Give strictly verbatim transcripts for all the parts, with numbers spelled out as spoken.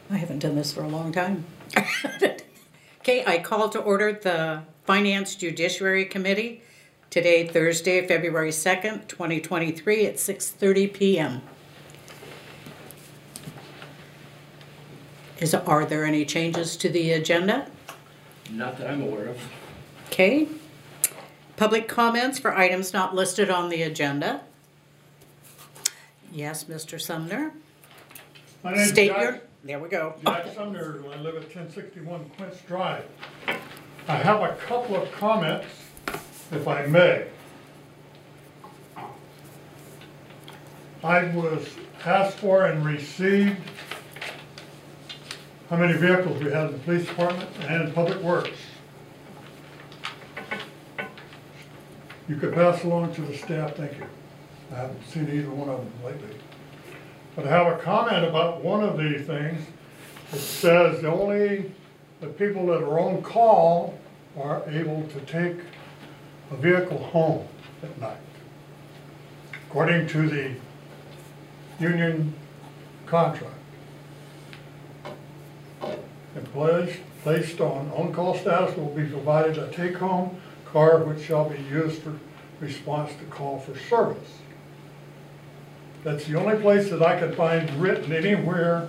I haven't done this for a long time. Okay, I call to order the Finance Judiciary Committee today, Thursday, February second, twenty twenty-three at six thirty p m Is, are there any changes to the agenda? Not that I'm aware of. Okay. Public comments for items not listed on the agenda. Yes, Mister Sumner. My name's State Jack, your, there we go. Jack Sumner. I live at ten sixty-one Quince Drive. I have a couple of comments, if I may. I was asked for and received how many vehicles we had in the police department and in public works. You could pass along to the staff, thank you. I haven't seen either one of them lately. But I have a comment about one of these things. It says only the people that are on call are able to take a vehicle home at night, according to the union contract. Employees placed on on-call status will be provided a take-home car which shall be used for response to call for service. That's the only place that I could find written anywhere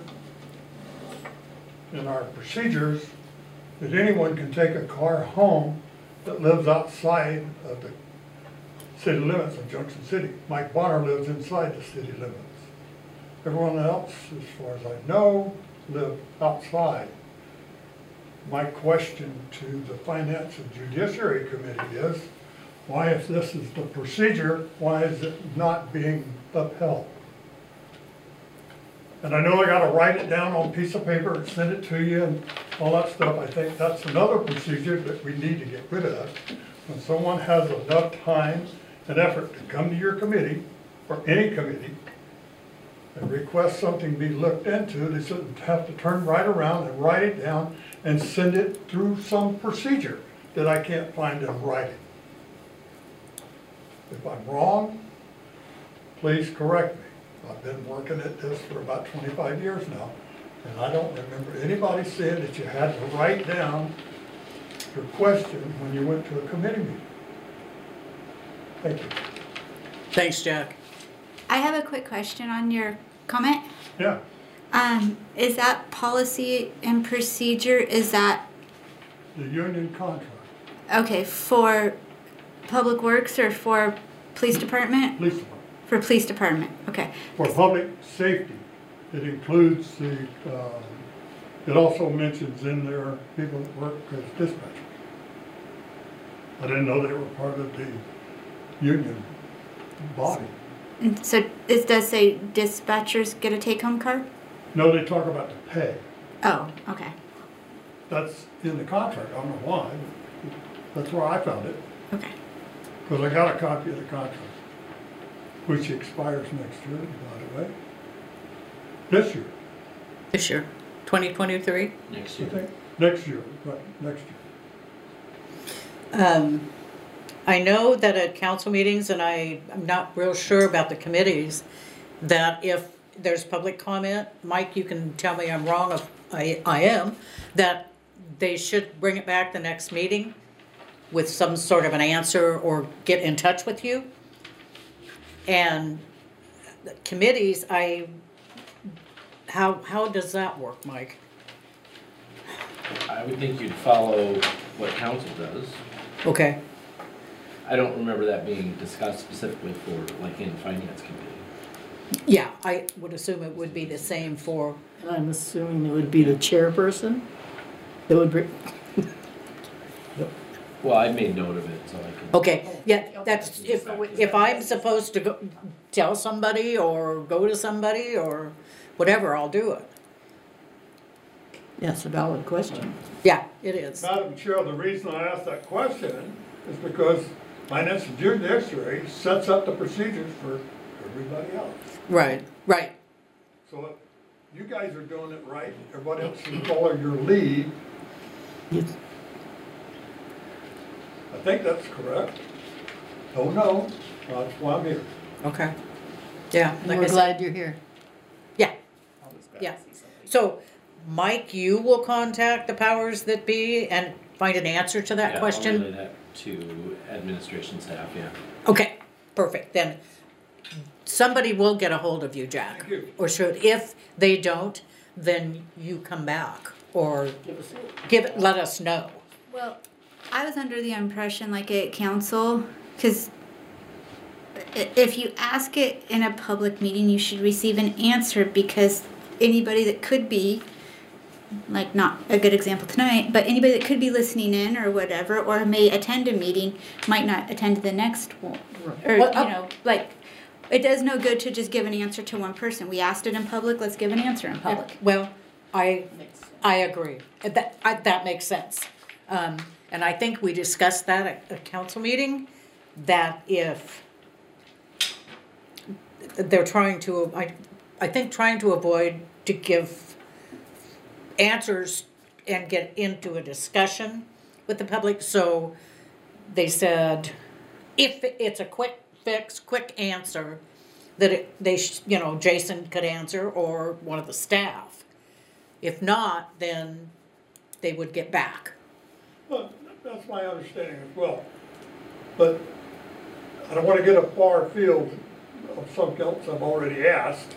in our procedures that anyone can take a car home that lives outside of the city limits of Junction City. Mike Bonner lives inside the city limits. Everyone else, as far as I know, live outside. My question to the Finance and Judiciary Committee is, why, if this is the procedure, why is it not being upheld? And I know I gotta write it down on a piece of paper and send it to you and all that stuff. I think that's another procedure that we need to get rid of. When someone has enough time and effort to come to your committee, or any committee, and request something be looked into, they shouldn't have to turn right around and write it down and send it through some procedure that I can't find in writing. If I'm wrong, please correct me. I've been working at this for about twenty-five years now, and I don't remember anybody saying that you had to write down your question when you went to a committee meeting. Thank you. Thanks, Jack. I have a quick question on your comment. Yeah. Um, is that policy and procedure, is that, The union contract, okay, for public works or for police department? police department. For police department, okay. For public safety, it includes the, um, it also mentions in there people that work as dispatchers. I didn't know they were part of the union body. And so it does say dispatchers get a take-home car? No, they talk about the pay. Oh, okay, That's in the contract, I don't know why. That's where I found it, okay. because I got a copy of the contract, which expires next year, by the way. This year, This year, twenty twenty-three. Next I year. think, next year, right, next year. Um, I know that at council meetings, and I, I'm not real sure about the committees, that if there's public comment, Mike, you can tell me I'm wrong if I, I am, that they should bring it back the next meeting with some sort of an answer or get in touch with you. And the committees, I, how, how does that work, Mike? I would think you'd follow what council does. Okay. I don't remember that being discussed specifically for, like, in finance committee. Yeah, I would assume it would be the same for, And I'm assuming it would be the chairperson that would bring, Well, I made note of it, so I can. okay, yeah, that's, if, if I'm supposed to go, tell somebody or go to somebody or whatever, I'll do it. that's a valid question. Yeah, it is. Madam Chair, the reason I asked that question is because Finance and Judiciary sets up the procedures for everybody else. Right, right. So if you guys are doing it right, everybody else can follow your lead. Yes. I think that's correct. Don't know, that's why I'm here. Okay. Yeah. And like I we're said- glad you're here. Yeah, yeah. So Mike, you will contact the powers that be and find an answer to that Yeah, I'll question? relay that to administration staff, yeah. Okay, perfect, then somebody will get a hold of you, Jack. Thank you. Or should, if they don't, then you come back, or give, it- let us know. Well, I was under the impression, like at council, because if you ask it in a public meeting, you should receive an answer, because anybody that could be, like not a good example tonight, but anybody that could be listening in or whatever, or may attend a meeting, might not attend the next one. Or, Well, you uh, know, like, it does no good to just give an answer to one person. We asked it in public, let's give an answer in public. Well, I, I agree, that, I, that makes sense. Um, and I think we discussed that at a council meeting, that if they're trying to, I, I think trying to avoid to give answers and get into a discussion with the public, so they said, if it's a quick fix, quick answer, that it, they, sh- you know, Jason could answer, or one of the staff. If not, then they would get back. Well, that's my understanding as well. But I don't want to get a far field of something else I've already asked.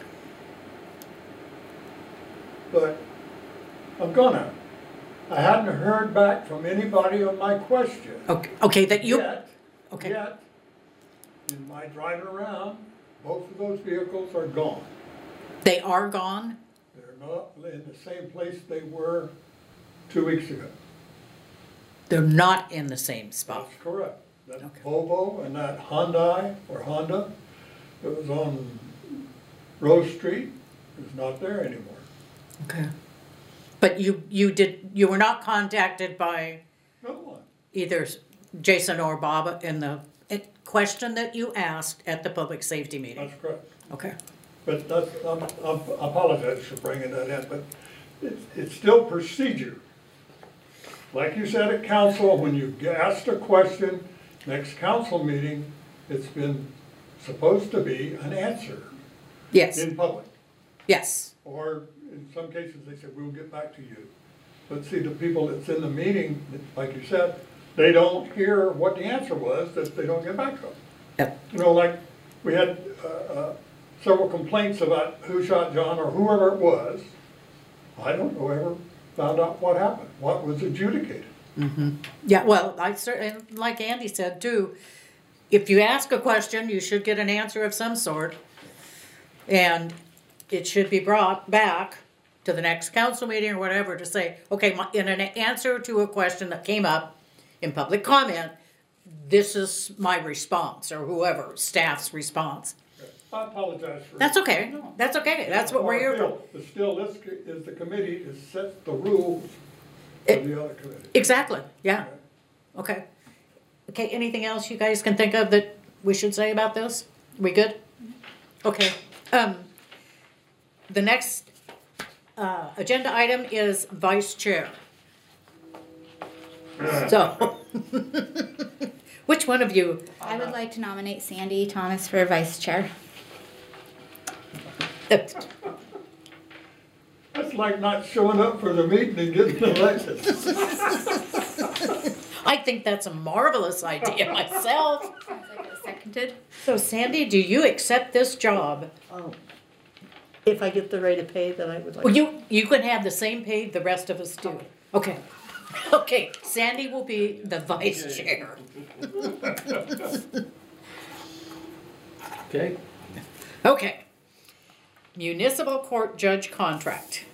But I'm gonna. I hadn't heard back from anybody on my question. Okay, okay, that you, Yet, okay. yet, in my driving around, both of those vehicles are gone. They are gone? They're not in the same place they were two weeks ago. They're not in the same spot. That's correct. That Okay. Volvo and that Hyundai or Honda that was on Rose Street is not there anymore. Okay. But you, you did, you were not contacted by No one. either Jason or Bob in the eh, question that you asked at the public safety meeting? That's correct. Okay. But that's, I'm, I'm, I apologize for bringing that in, but it's, it's still procedure. Like you said at council, when you get asked a question, next council meeting, it's been supposed to be an answer Yes, in public. yes. Or in some cases, they said, we'll get back to you. But see, the people that's in the meeting, like you said, they don't hear what the answer was, that they don't get back to them. Yep. You know, like, we had uh, uh, several complaints about who shot John or whoever it was. I don't know ever found out what happened, what was adjudicated. Yeah, well, I certainly, like Andy said too, if you ask a question, you should get an answer of some sort. And it should be brought back to the next council meeting or whatever to say, okay, my- in an answer to a question that came up in public comment, this is my response, or whoever, staff's response. I apologize for. That's okay, that's okay, that's what we're here for. But still, this is the committee that sets the rules for It- the other committee. Exactly, yeah, okay. Okay, anything else you guys can think of that we should say about this? We good? Okay, um, the next, uh, agenda item is vice chair. So, which one of you? I would like to nominate Sandy Thomas for vice chair. That's like not showing up for the meeting and getting elected. I think that's a marvelous idea myself. Seconded. So Sandy, do you accept this job? Oh, if I get the rate of pay that I would like. Well, you, you can have the same pay the rest of us do. Okay. Okay, Sandy will be the vice chair. Okay, Okay. Municipal court judge contract.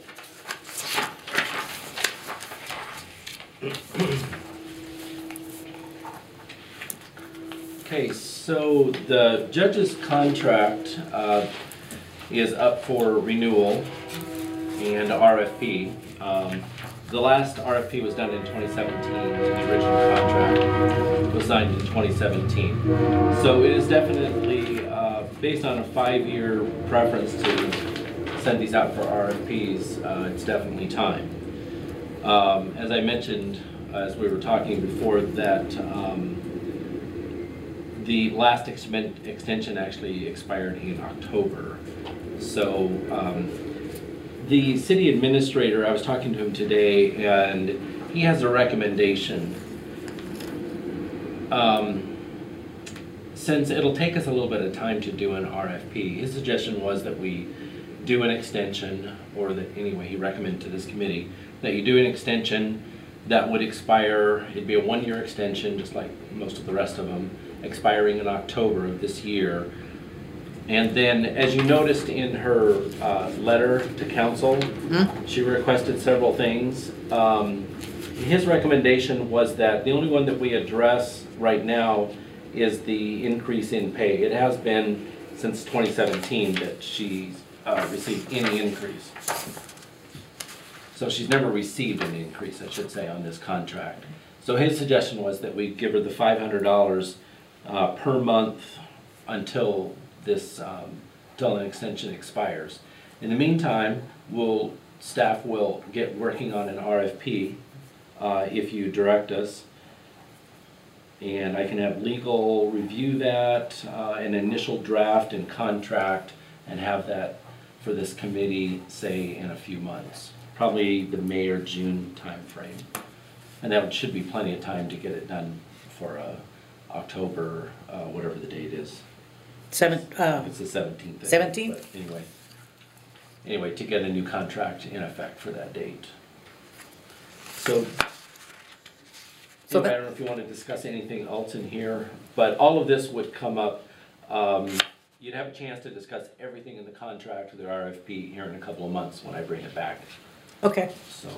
okay, so the judge's contract, uh, is up for renewal and R F P. Um, the last R F P was done in twenty seventeen, and the original contract was signed in twenty seventeen. So it is definitely, uh, based on a five-year preference to send these out for R F Ps, uh, it's definitely time. Um, as I mentioned, as we were talking before, that, um, the last exmen- extension actually expired in October. So, um, the city administrator, I was talking to him today, and he has a recommendation. Um, since it'll take us a little bit of time to do an R F P, his suggestion was that we do an extension, or that, anyway, he recommended to this committee, that you do an extension that would expire, it'd be a one-year extension, just like most of the rest of them, expiring in October of this year. And then, as you noticed in her uh, letter to council, mm-hmm. she requested several things. Um, his recommendation was that the only one that we address right now is the increase in pay. It has been since twenty seventeen that she's uh, received any increase. So she's never received an increase, I should say, on this contract. So his suggestion was that we give her the five hundred dollars uh, per month until this, um, until an extension expires. In the meantime, we'll, staff will get working on an R F P uh, if you direct us. And I can have legal review that, uh, an initial draft and contract, and have that for this committee, say, in a few months. Probably the May or June timeframe. And that should be plenty of time to get it done for uh, October, uh, whatever the date is. Seven, uh, It's the seventeenth. seventeenth? Anyway, anyway, to get a new contract in effect for that date. So, So I that- don't know if you want to discuss anything else in here, but all of this would come up. Um, you'd have a chance to discuss everything in the contract or the R F P here in a couple of months when I bring it back. okay. So,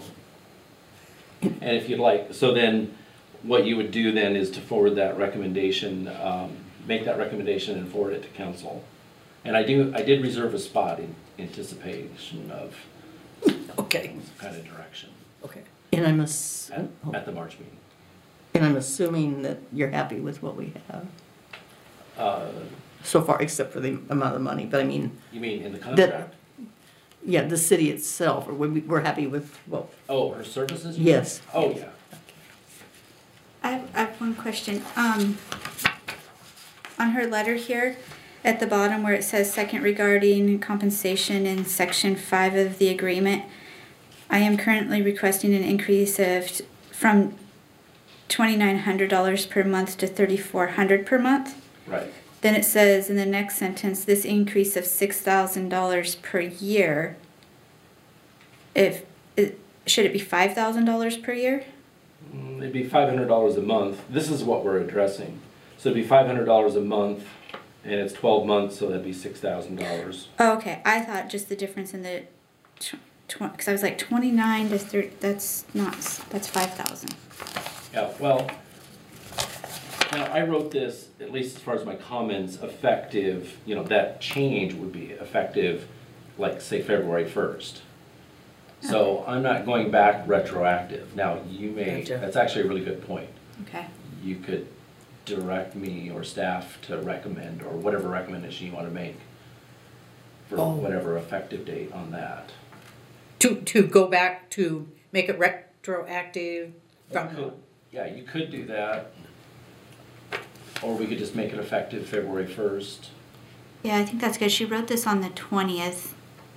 and if you'd like, so then what you would do then is to forward that recommendation, um, make that recommendation and forward it to council. And I do, I did reserve a spot in anticipation of Okay, some kind of direction okay. And I'm ass- at, at the March meeting. and I'm assuming that you're happy with what we have Uh, so far, except for the amount of money, but I mean, you mean in the contract? yeah, the city itself, or we, we're happy with, well, Oh, her services? yes. Oh, yeah. I have, I have one question. Um, on her letter here, at the bottom where it says second regarding compensation in section five of the agreement, I am currently requesting an increase of t- from twenty-nine hundred dollars per month to thirty-four hundred dollars per month. Right. Then it says in the next sentence, this increase of six thousand dollars per year. If it, should it be five thousand dollars per year? Mm, It'd be five hundred dollars a month. This is what we're addressing. So it'd be five hundred dollars a month, and it's twelve months, so that'd be six thousand dollars. Oh, okay. I thought just the difference in the, because I was like twenty-nine to thirty. That's not. That's five thousand. Yeah, well, now I wrote this, at least as far as my comments, effective, you know, that change would be effective, like, say, February first. So I'm not going back retroactive. Now, you may, Gotcha. that's actually a really good point. Okay. You could direct me or staff to recommend, or whatever recommendation you want to make for Oh. whatever effective date on that. To, to go back to make it retroactive You from, could- Yeah, you could do that. Or we could just make it effective February first. Yeah, I think that's good. She wrote this on the twentieth.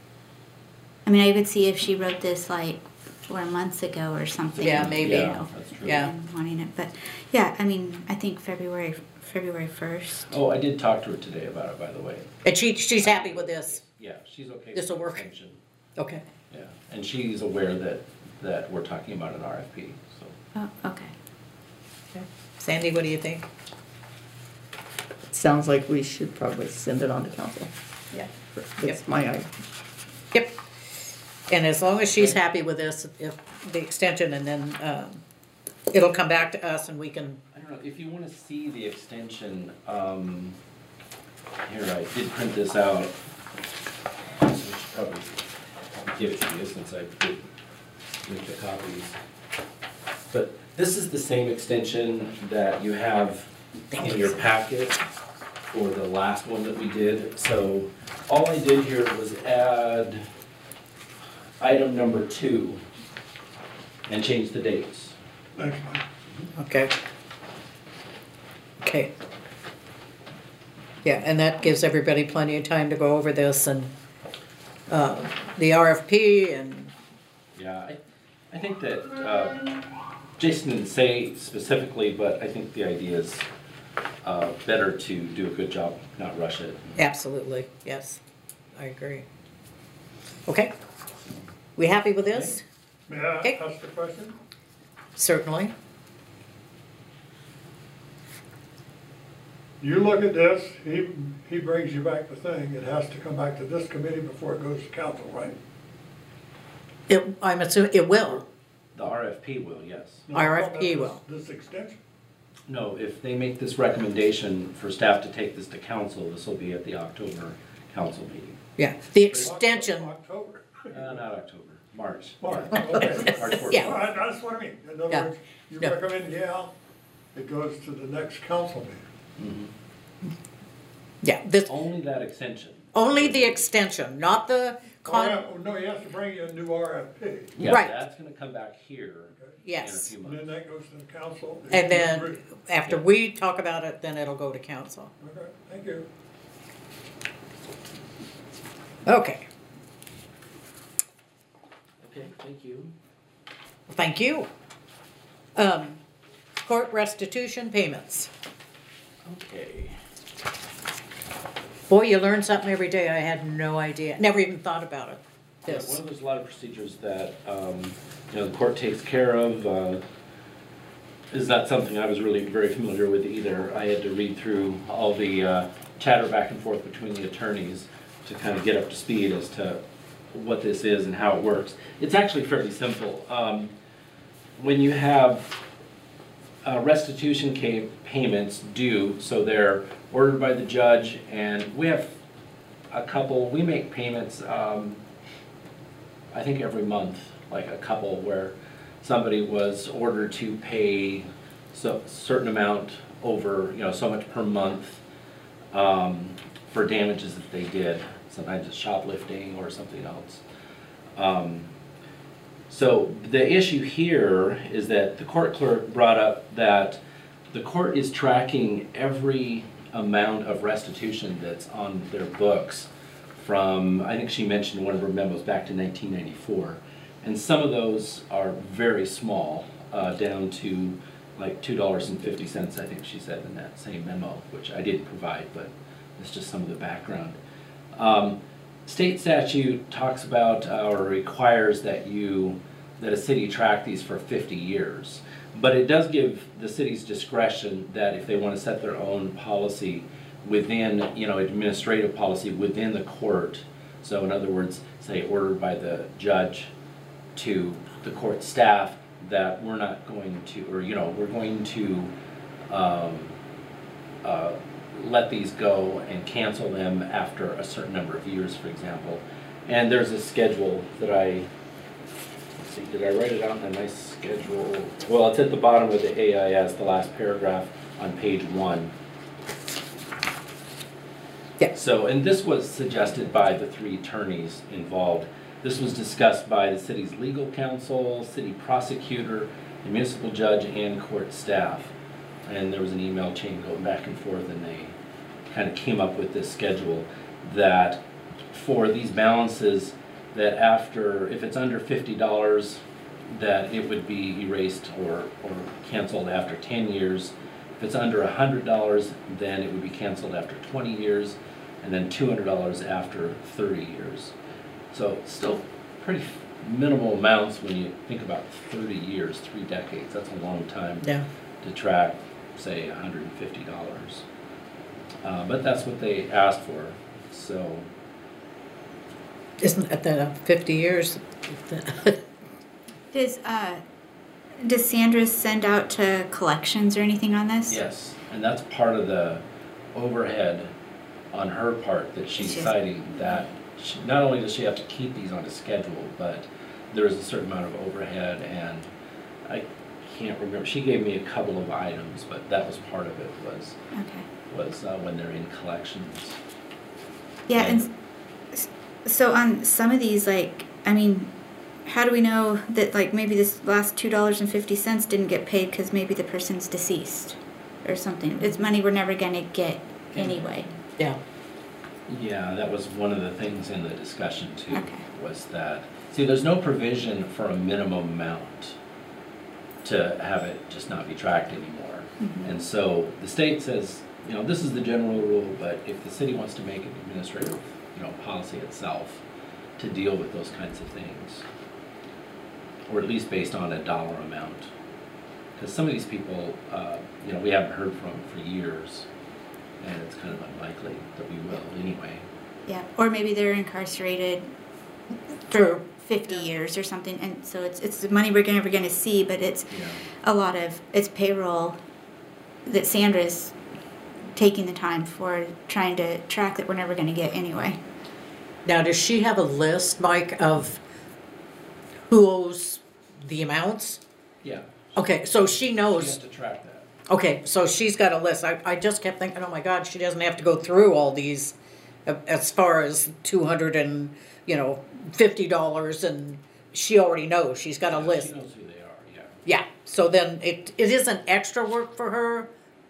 I mean, I could see if she wrote this like four months ago or something. Yeah, maybe. You Yeah, know, that's true. Yeah. and wanting it, but yeah, I mean, I think February February first. Oh, I did talk to her today about it, by the way. and she, she's happy with this. Yeah, she's okay. with This'll the work. extension. Okay. Yeah, and she's aware that, that we're talking about an R F P, so. Oh, okay. Sandy, what do you think? It sounds like we should probably send it on to council. Yeah. That's my idea. Yep. And as long as she's happy with this, if the extension, and then, um, it'll come back to us and we can, I don't know, if you wanna see the extension, um, here, I did print this out. So I should probably give it to you since I did make the copies. But this is the same extension that you have in your packet for the last one that we did. So all I did here was add item number two and change the dates. Thanks, Mike. okay. Okay. Yeah, and that gives everybody plenty of time to go over this and, uh, the R F P and, Yeah, I, I think that, uh, Jason didn't say specifically, but I think the idea is, uh, better to do a good job, not rush it. absolutely, yes, I agree. Okay, we happy with this? May I Okay. ask the question? Certainly. You look at this, he, he brings you back the thing, it has to come back to this committee before it goes to council, right? It, I'm assuming, it will. The R F P will, yes. No, I'm R F talking P about will. This this extension. No, if they make this recommendation for staff to take this to council, this will be at the October council meeting. Yeah, the extension, October. Uh, not October, March. March, Yeah. okay. March fourteenth. Yeah. All right, that's what I mean. In other Yeah. words, you Yeah. recommend, yeah, it goes to the next council meeting. Mhm. yeah, this, Only that extension. only the extension, not the Oh, con, yeah, oh, no, he has to bring you a new R F P, Yeah, Right. that's gonna come back here in a yes. few and then months. that goes to the council. if And you then, agree. after we talk about it, then it'll go to council. Okay, thank you. Okay, Okay, thank you. thank you. Um, court restitution payments. Okay. Boy, you learn something every day. I had no idea, never even thought about it. Yeah, This, one of those a lot of procedures that, um, you know, the court takes care of, uh, is not something I was really very familiar with either. I had to read through all the, uh, chatter back and forth between the attorneys to kind of get up to speed as to what this is and how it works. It's actually fairly simple. Um, when you have, uh, restitution ca- payments due, so they're ordered by the judge, and we have a couple, we make payments, um, I think every month, like a couple where somebody was ordered to pay so certain amount over, you know, so much per month, um, for damages that they did. Sometimes it's shoplifting or something else. Um, so the issue here is that the court clerk brought up that the court is tracking every amount of restitution that's on their books from, I think she mentioned in one of her memos back to nineteen ninety-four. And some of those are very small, uh, down to like two dollars and fifty cents, I think she said in that same memo, which I didn't provide, but it's just some of the background. Um, state statute talks about, uh, or requires that you, that a city track these for fifty years. But it does give the city's discretion that if they want to set their own policy within, you know, administrative policy within the court. So in other words, say ordered by the judge to the court staff that we're not going to, or, you know, we're going to um, uh, let these go and cancel them after a certain number of years, for example. And there's a schedule that I, let's see, did I write it out in a nice schedule? Well, it's at the bottom of the A I S, the last paragraph on page one. yeah, So, and this was suggested by the three attorneys involved. This was discussed by the city's legal counsel, city prosecutor, the municipal judge, and court staff. And there was an email chain going back and forth, and they kind of came up with this schedule that for these balances, that after, if it's under fifty dollars, that it would be erased or, or canceled after ten years. If it's under one hundred dollars, then it would be canceled after twenty years, and then two hundred dollars after thirty years. So still pretty minimal amounts when you think about thirty years, three decades. That's a long time yeah. to track, say, one hundred fifty dollars. Uh, but that's what they asked for, so. Isn't it the fifty years? Does uh, does Sandra send out to collections or anything on this? Yes, and that's part of the overhead on her part that she's She's- citing, that she, not only does she have to keep these on a schedule, but there is a certain amount of overhead, and I can't remember, she gave me a couple of items, but that was part of it, was, Okay. was uh, when they're in collections. Yeah, and s- so on some of these, like, I mean, how do we know that, like, maybe this last two dollars and fifty cents didn't get paid because maybe the person's deceased or something? It's money we're never gonna get anyway. Yeah, Yeah, that was one of the things in the discussion too, Okay. was that, see, there's no provision for a minimum amount to have it just not be tracked anymore. Mhm. And so the state says, you know, this is the general rule, but if the city wants to make an administrative, you know, policy itself to deal with those kinds of things, or at least based on a dollar amount. Because some of these people, uh, you know, we haven't heard from for years, and it's kind of unlikely that we will anyway. Yeah, or maybe they're incarcerated True. fifty years or something, and so it's it's the money we're never going to see, but it's Yeah. a lot of it's payroll that Sandra's taking the time for trying to track that we're never going to get anyway. Now, does she have a list, Mike, of who owes the amounts? Yeah. Okay, so she She knows. has to track that. Okay, so she's got a list. I, I just kept thinking, oh my God, she doesn't have to go through all these uh, as far as two hundred and, you know, fifty dollars, and she already knows. She's got a Yeah, list. She knows who they are, yeah. Yeah, so then it, it isn't extra work for her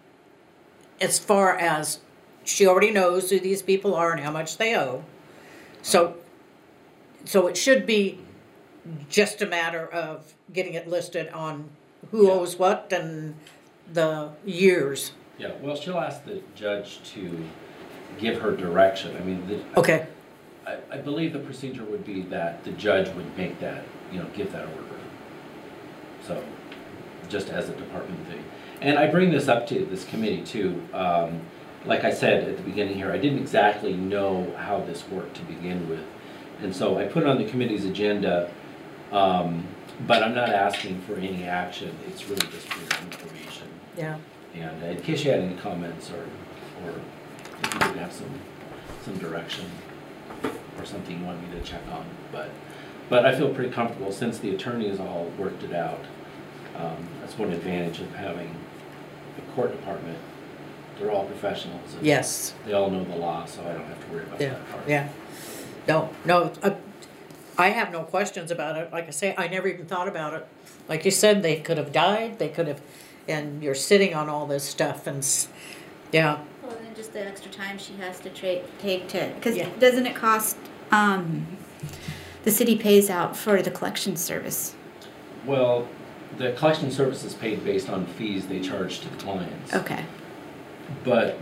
as far as she already knows who these people are and how much they owe. So, so it should be just a matter of getting it listed on who Yeah. owes what and the years. Yeah, well, she'll ask the judge to give her direction. I mean, the. Okay, I, I believe the procedure would be that the judge would make that, you know, give that order. So, just as a department thing. And I bring this up to this committee too. Um, like I said at the beginning here, I didn't exactly know how this worked to begin with. And so I put it on the committee's agenda, um, but I'm not asking for any action. It's really just for your information. yeah. And in case you had any comments or, or if you did have some, some direction or something you want me to check on. But, but I feel pretty comfortable since the attorneys all worked it out. Um, that's one advantage of having a court department. They're all professionals. And Yes, they all know the law, so I don't have to worry about yeah, that part. yeah. No, no, uh, I have no questions about it. Like I say, I never even thought about it. Like you said, they could have died, they could have, and you're sitting on all this stuff and, s- yeah. Well, then just the extra time she has to tra- take to, because Yeah. doesn't it cost, um, the city pays out for the collection service? Well, the collection service is paid based on fees they charge to the clients. Okay. But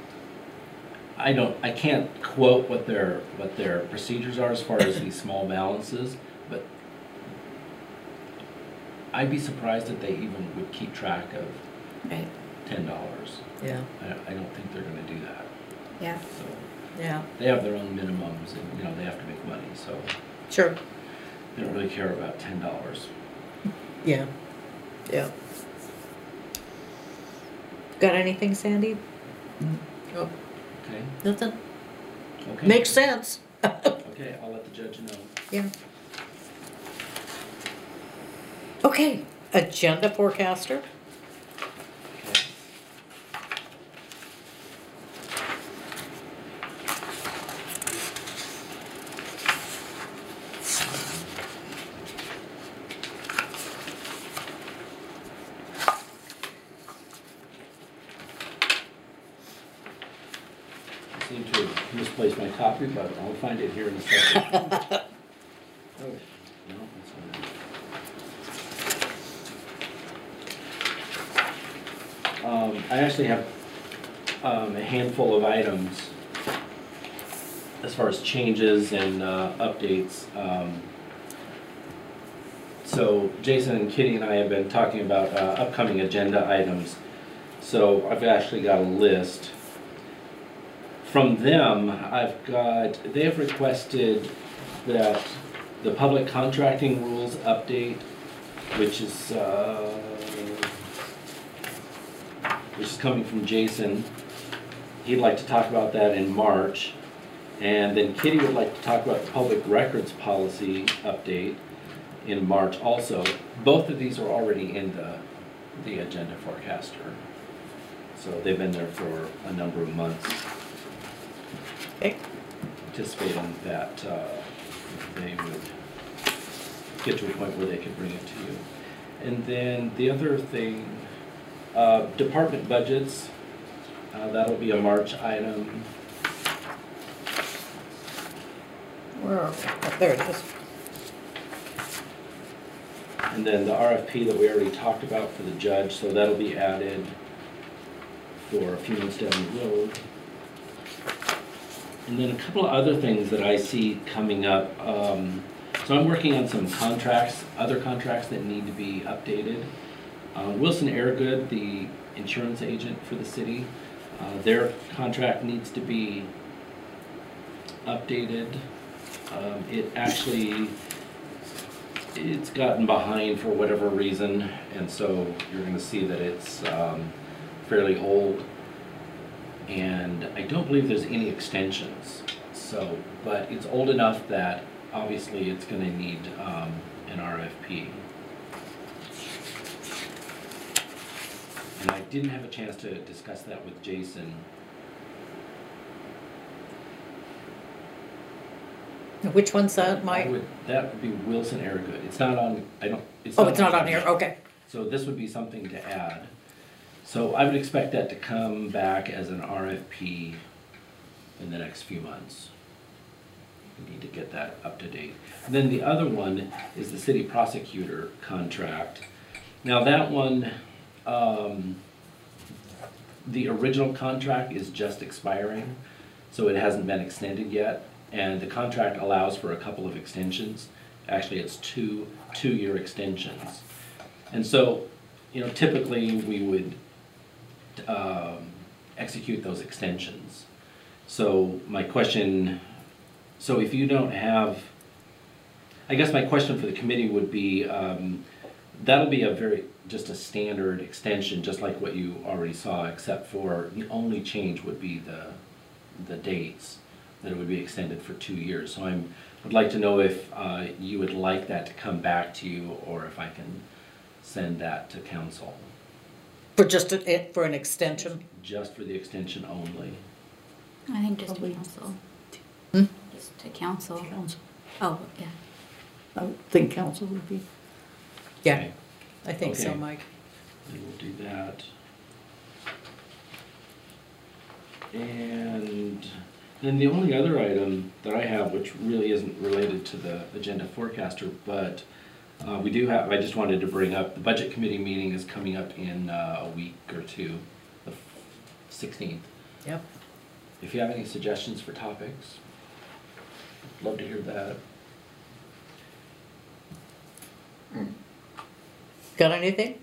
I don't, I can't quote what their, what their procedures are as far as these small balances, but I'd be surprised if they even would keep track of Right. ten dollars. Yeah, I, I don't think they're gonna do that. Yeah. So, yeah, they have their own minimums and, you know, they have to make money, so sure, they don't really care about ten dollars. yeah, yeah. Got anything, Sandy? Oh, Okay? nothing? Okay. Makes sense. Okay, I'll let the judge know. Yeah. Okay, agenda forecaster. Okay. I seem to have misplaced my copy, but I'll find it here in a second. Oh, no, that's not it. Um, I actually have, um, a handful of items as far as changes and, uh, updates. Um, so Jason and Kitty and I have been talking about, uh, upcoming agenda items. So I've actually got a list. From them, I've got, they have requested that the public contracting rules update, which is, uh, which is coming from Jason. He'd like to talk about that in March. And then Kitty would like to talk about the public records policy update in March also. Both of these are already in the, the agenda forecaster. So they've been there for a number of months. Okay. Anticipating that uh, they would get to a point where they could bring it to you. And then the other thing, uh, department budgets, uh, that'll be a March item. Where are we? Oh, there it is. And then the R F P that we already talked about for the judge, so that'll be added for a few months down the road. And then a couple of other things that I see coming up. Um, so I'm working on some contracts, other contracts that need to be updated. Uh, Wilson Airgood, the insurance agent for the city, uh, their contract needs to be updated. Um, it actually, it's gotten behind for whatever reason, and so you're going to see that it's um, fairly old. And I don't believe there's any extensions. So, but it's old enough that obviously it's going to need um, an R F P. And I didn't have a chance to discuss that with Jason. Which one's that, I Mike? would, that would be Wilson Airgood. It's not on, I don't, it's Oh, not. it's not on here, okay. So this would be something to add. So I would expect that to come back as an R F P in the next few months. We need to get that up to date. And then the other one is the city prosecutor contract. Now that one, um, the original contract is just expiring, so it hasn't been extended yet. And the contract allows for a couple of extensions. Actually, it's two two-year extensions. And so, you know, typically we would um, execute those extensions. So my question, so if you don't have, I guess my question for the committee would be, um, that'll be a very, just a standard extension, just like what you already saw, except for the only change would be the, the dates, that it would be extended for two years. So I would like to know if uh, you would like that to come back to you, or if I can send that to council. For just, a- it for an extension? Just for the extension only. I think just to Probably. council. Hmm? Just to council. Council. Oh, yeah. I would think council would be. Yeah, Okay. I think so, Okay. Mike. And we'll do that. And then the only other item that I have, which really isn't related to the agenda forecaster, but uh, we do have, I just wanted to bring up, the budget committee meeting is coming up in uh, a week or two, the sixteenth. Yep. If you have any suggestions for topics, love to hear that. Got anything?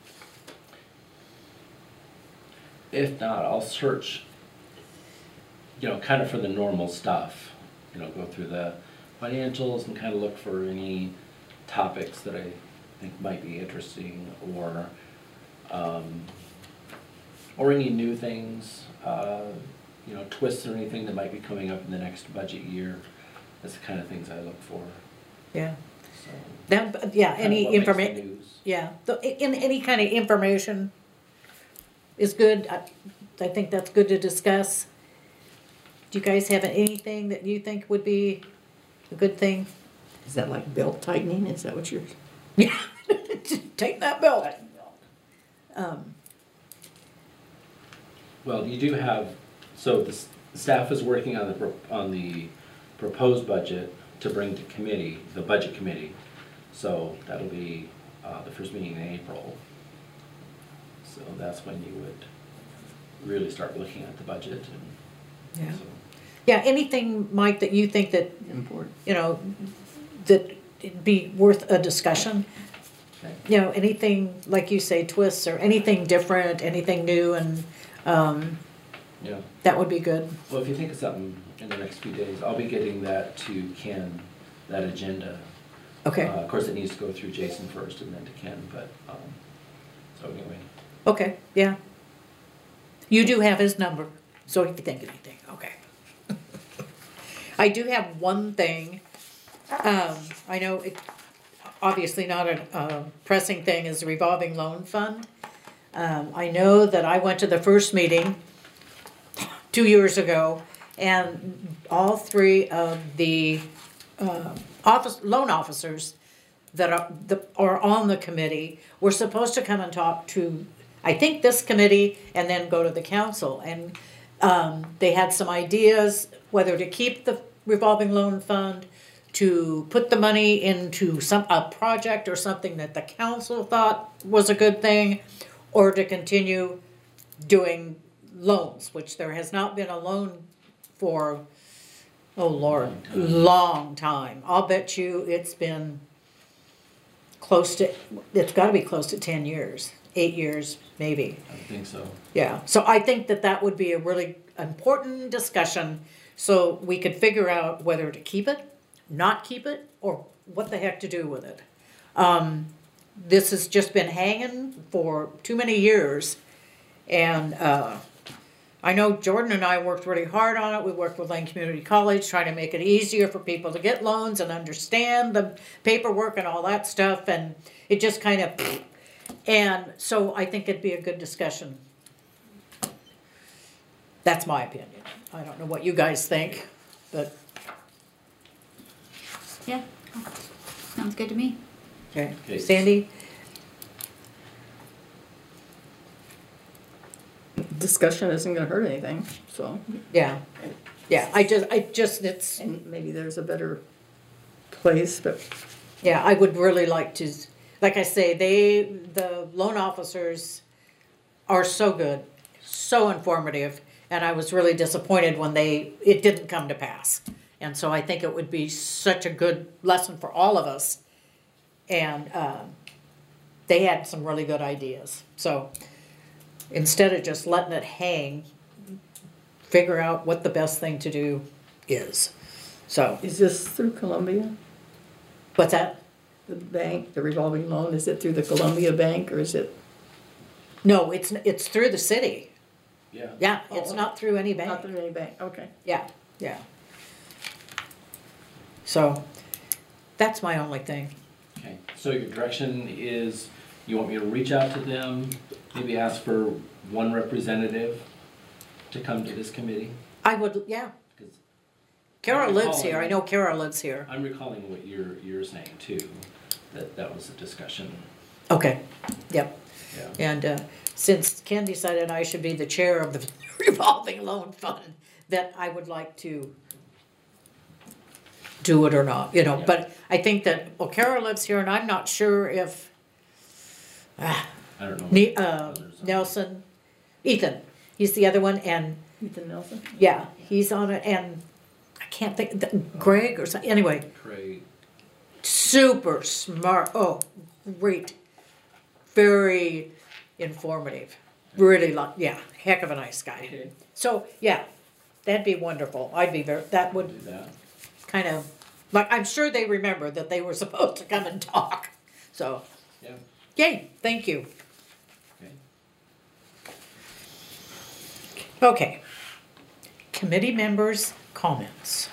If not, I'll search, you know, kind of for the normal stuff. You know, go through the financials and kind of look for any topics that I think might be interesting, or um, or any new things, uh, you know, twists or anything that might be coming up in the next budget year. That's the kind of things I look for. Yeah. So, That, yeah, kind of any what makes the information, news. yeah, the- in, any kind of information is good. I, I think that's good to discuss. Do you guys have anything that you think would be a good thing? Is that like belt tightening? Is that what you're? Yeah, take that belt. Um, Well, you do have, so the s- staff is working on the, pro- on the proposed budget to bring to committee, the budget committee. So that'll be uh, the first meeting in April. So that's when you would really start looking at the budget and. Yeah. so- Yeah, anything, Mike, that you think that, Important. you know, that it'd be worth a discussion? Okay. You know, anything, like you say, twists or anything different, anything new, and, um, Yeah, that would be good. well, if you think of something in the next few days, I'll be getting that to Ken, that agenda. Okay, Uh, Of course, it needs to go through Jason first and then to Ken, but, um, so anyway. okay, yeah. You do have his number, so if you think of anything, okay. I do have one thing, um, I know it, obviously not a, a pressing thing, is the revolving loan fund. Um, I know that I went to the first meeting two years ago, and all three of the, uh, office, loan officers that are, the, are on the committee were supposed to come and talk to, I think, this committee, and then go to the council, and, um, they had some ideas whether to keep the revolving loan fund, to put the money into some, a project or something that the council thought was a good thing, or to continue doing loans, which there has not been a loan for, oh Lord, long time. I'll bet you it's been close to, it's gotta be close to ten years, eight years, maybe. I think so. Yeah, so I think that that would be a really important discussion, so we could figure out whether to keep it, not keep it, or what the heck to do with it. Um, this has just been hanging for too many years, and, uh, I know Jordan and I worked really hard on it. We worked with Lane Community College, trying to make it easier for people to get loans and understand the paperwork and all that stuff, and it just kind of, and so I think it'd be a good discussion. That's my opinion. I don't know what you guys think, but, Yeah, sounds good to me. okay. Okay. Sandy? Discussion isn't gonna hurt anything, so, Yeah, yeah, I just, I just, it's, and maybe there's a better place, but yeah, I would really like to, like I say, they, the loan officers are so good, so informative, and I was really disappointed when they, it didn't come to pass. And so I think it would be such a good lesson for all of us. And um, they had some really good ideas. So instead of just letting it hang, figure out what the best thing to do is. So, is this through Columbia? what's that? The bank, the revolving loan, is it through the Columbia Bank or is it No, it's, it's through the city. Yeah. Yeah, it's Oh, not through any not bank. through any bank? Okay. Yeah, yeah. So, that's my only thing. Okay, so your direction is, you want me to reach out to them, maybe ask for one representative to come to this committee? I would, yeah. 'Cause Kara I'm lives here. I recalling- know Kara lives here. I'm recalling what you're, you're saying too, that that was a discussion, Okay, yep. yeah. And uh, since Ken decided I should be the chair of the revolving loan fund, that I would like to do it or not, you know. Yeah. But I think that, well, Kara lives here, and I'm not sure if ah, I don't know. Ne- what uh, others are. Nelson, Ethan, he's the other one, and Ethan Nelson? yeah, he's on it, and I can't think, the- Greg or something, anyway, Craig, super smart, oh, great, very informative, really like, yeah, heck of a nice guy. okay, So, yeah, that'd be wonderful, I'd be very, that do would that. kind of, like, I'm sure they remember that they were supposed to come and talk, so, Yeah, yay, thank you. okay. Okay, committee members' comments,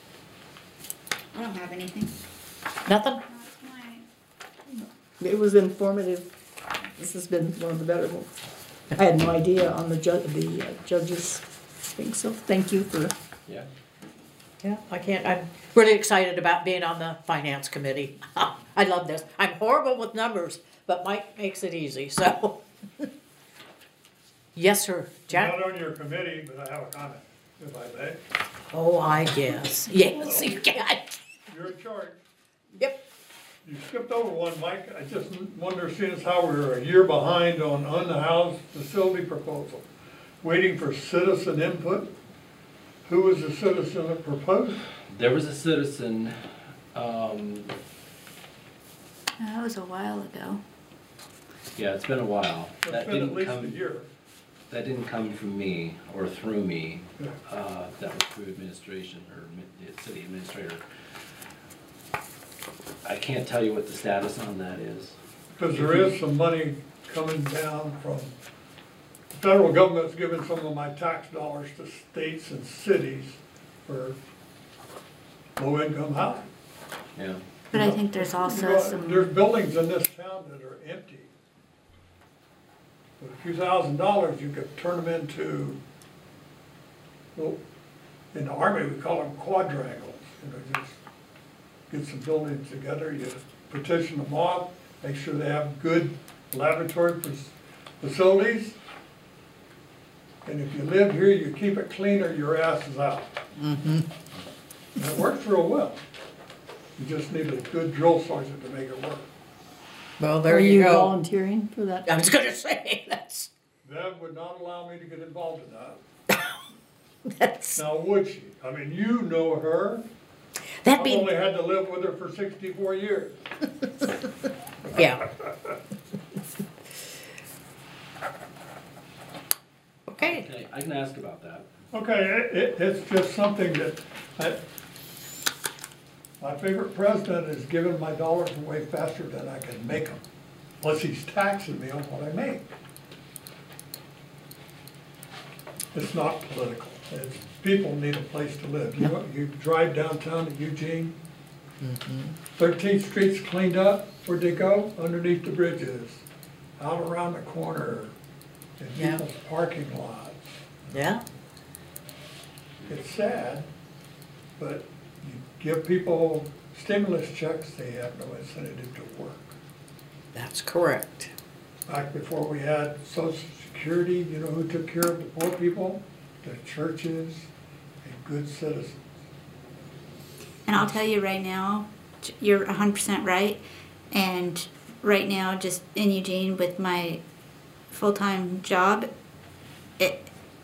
I don't have anything. nothing? Not tonight. It was informative. This has been one of the better ones. I had no idea on the ju- the uh, judges thing, so thank you for, Yeah, Yeah, I can't, I'm really excited about being on the finance committee. I love this. I'm horrible with numbers, but Mike makes it easy, so. Yes, sir. Jack? Not on your committee, but I have a comment, if I may. Oh, I guess. Yes, you can. You're in charge. Yep. You skipped over one, Mike. I just wonder, seeing as how we're a year behind on unhoused facility proposal, waiting for citizen input. Who was the citizen that proposed? there was a citizen, um, That was a while ago. yeah, it's been a while. It's That been at didn't least a come, year. that didn't come from me or through me, Yeah. uh, that was through administration or admi- the city administrator. I can't tell you what the status on that is. Because there is some money coming down from, the federal government's giving some of my tax dollars to states and cities for low-income housing. Yeah, But I think there's You also know, some, There's buildings in this town that are empty. With a few thousand dollars, you could turn them into, well, in the Army, we call them quadrangles. You know, just get some buildings together, you petition them off, make sure they have good laboratory fac- facilities. And if you live here, you keep it clean or your ass is out. And it works real well. You just need a good drill sergeant to make it work. Well, there Are you you go. volunteering for that? I was gonna say, that's, Deb would not allow me to get involved in that. that's, Now, would she? I mean, you know her. that'd I've be, only had to live with her for sixty-four years. yeah. Okay, Okay, I can ask about that. Okay, it, it, it's just something that, I, my favorite president is giving my dollars away faster than I can make them. Plus he's taxing me on what I make. It's not political. It's, people need a place to live. You, you drive downtown to Eugene, thirteenth Street's cleaned up. Where'd they go? Underneath the bridges, out around the corner, in Yeah. people's parking lots. yeah, It's sad, but you give people stimulus checks, they have no incentive to work. that's correct. Back before we had Social Security, you know who took care of the poor people? The churches and good citizens. And I'll tell you right now, j- you're one hundred percent right. And right now, just in Eugene with my full-time job, it,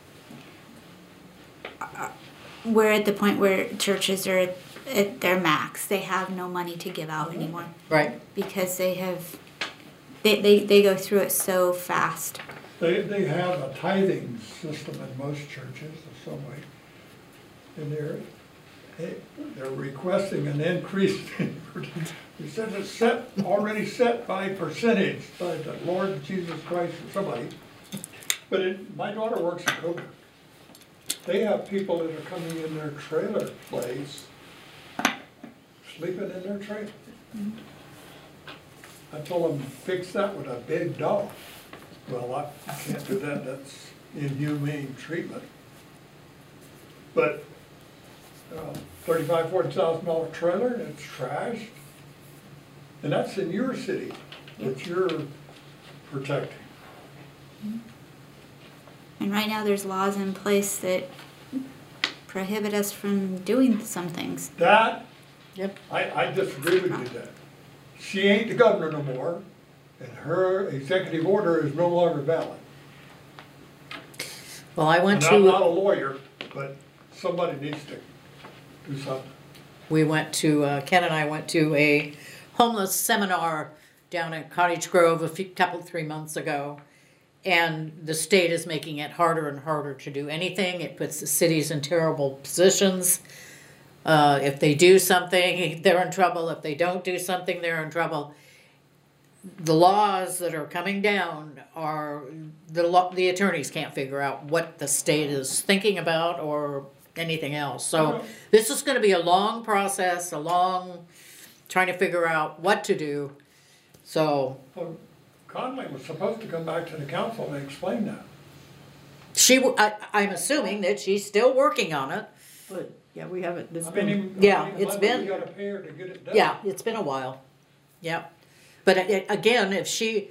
uh, we're at the point where churches are at, at their max. They have no money to give out anymore Right, because they have, they, they, they go through it so fast. They, they have a tithing system in most churches of some way. And they're, they- they're requesting an increase. It says it's set, already set by percentage by the Lord Jesus Christ or somebody. But it, my daughter works in Coker. They have people that are coming in their trailer place, sleeping in their trailer. I told them, fix that with a big dog. Well, I can't do that, that's inhumane treatment. But, uh, thirty-five, forty thousand dollar trailer, and it's trashed. And that's in your city that you're protecting. And right now, there's laws in place that prohibit us from doing some things. That, yep. I, I disagree with you that. She ain't the governor no more, and her executive order is no longer valid. Well, I went And I'm not a to, lawyer, but somebody needs to do something. we went to, uh, Ken and I went to a homeless seminar down at Cottage Grove a few, couple, three months ago. And the state is making it harder and harder to do anything. It puts the cities in terrible positions. Uh, if they do something, they're in trouble. If they don't do something, they're in trouble. The laws that are coming down are, the law, the attorneys can't figure out what the state is thinking about or anything else. So this is gonna be a long process, a long, trying to figure out what to do. So Well, Conley was supposed to come back to the council and explain that. she, w- I, I'm assuming that she's still working on it. But, yeah, we haven't, it's I mean, been, even- Yeah, I mean, it's Monday, been- You gotta pay her to get it done. Yeah, it's been a while. Yep. But a- again, if she,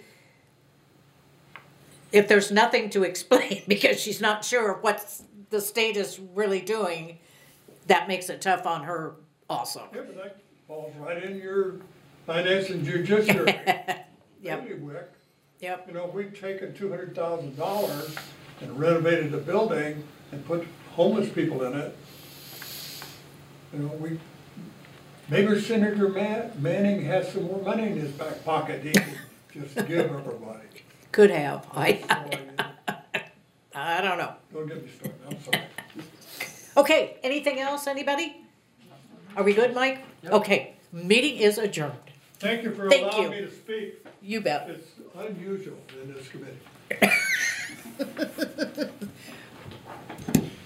if there's nothing to explain because she's not sure what the state is really doing, that makes it tough on her also. Yeah, but that falls right in your finance and judiciary. Yep. bailiwick. Yep. You know, if we'd taken two hundred thousand dollars and renovated the building and put homeless people in it, you know, we, maybe Senator Man- Manning has some more money in his back pocket he could just give everybody. Could have. I, So, I don't know. don't get me started, I'm sorry. Okay, anything else, anybody? Are we good, Mike? Okay, meeting is adjourned. Thank you for Thank allowing you. me to speak. You bet. It's unusual in this committee.